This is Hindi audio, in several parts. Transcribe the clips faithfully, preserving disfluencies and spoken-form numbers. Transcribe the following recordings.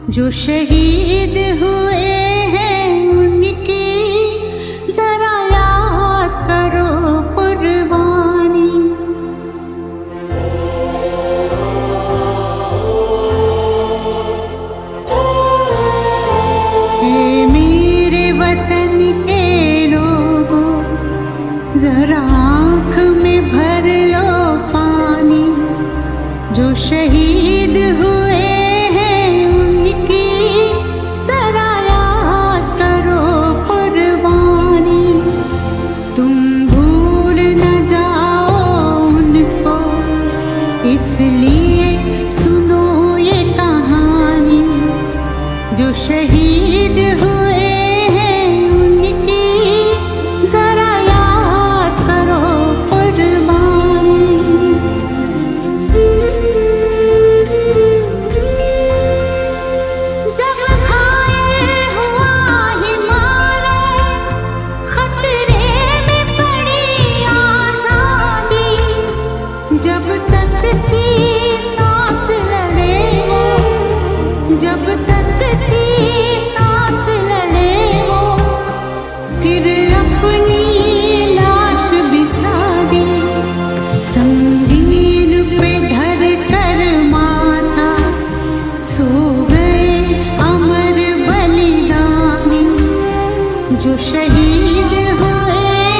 जो शहीद हुए हैं उनकी जरा याद करो कुर्बानी। हे मेरे वतन के लोगों, जरा आँख में भर लो पानी। जो शहीद हुए इसलिए सुनो ये कहानी। जो शहीद हुए हैं उनकी जरा याद करो कुर्बानी। जब घायल हुआ हिमालय, खतरे में पड़ी आजादी। जब तक थी सांस लड़े वो, जब तक थी सांस लड़े वो, फिर अपनी लाश बिछा दी। संगीन पे धर कर माता सो गए अमर बलिदानी। जो शहीद हुए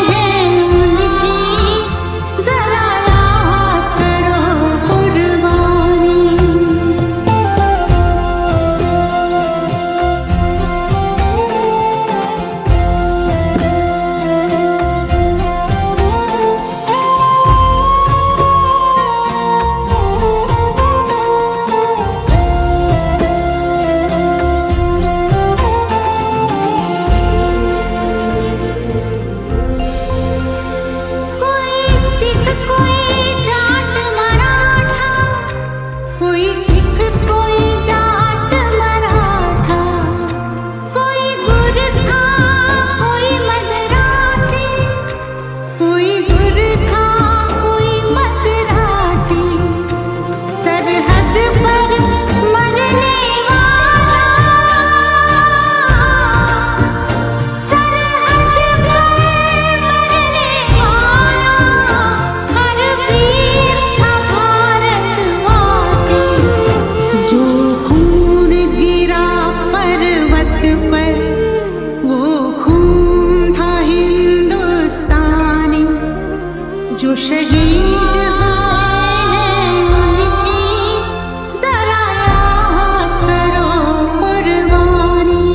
जो शहीद हुए हैं उनकी जरा याद करो कुर्बानी।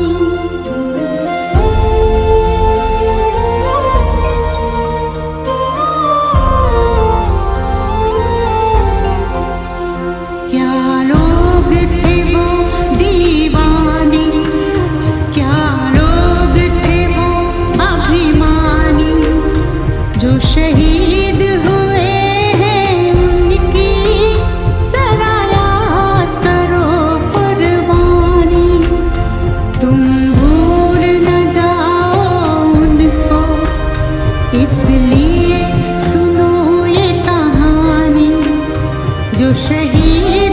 क्या लोग थे वो दीवानी, क्या लोग थे वो अभिमानी। जो शहीद इसलिए सुनो ये कहानी। जो शहीद